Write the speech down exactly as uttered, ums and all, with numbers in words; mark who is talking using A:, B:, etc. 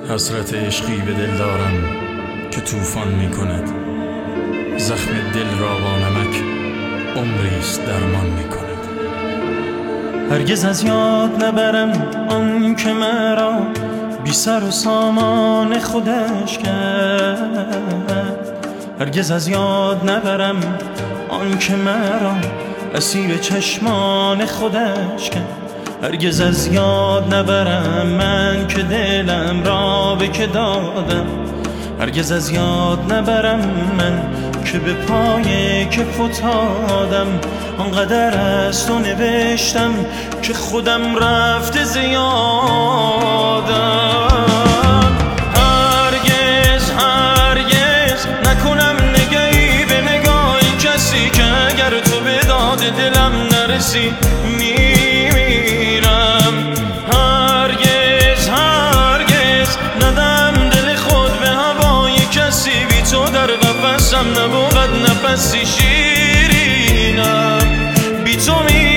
A: حسرت عشقی به دل دارم که طوفان می کند، زخم دل را با نمک عمریست درمان می کند.
B: هرگز از یاد نبرم آن که مرا بی سر و سامان خودش کرد. هرگز از یاد نبرم آن که مرا اسیر چشمان خودش کرد. هرگز از یاد نبرم من که دلم را به که دادم. هرگز از یاد نبرم من که به پای که فتادم. آنقدر از تو نوشتم که خودم رفته زیادم. هرگز هرگز نکنم نگهی به نگاه کسی که اگر تو به داد دلم نرسی میمیرم. هرگز هرگز ندم دل خود به هوای کسی، بی تو در قفسم نبود نفسی شیرینم. بی تو می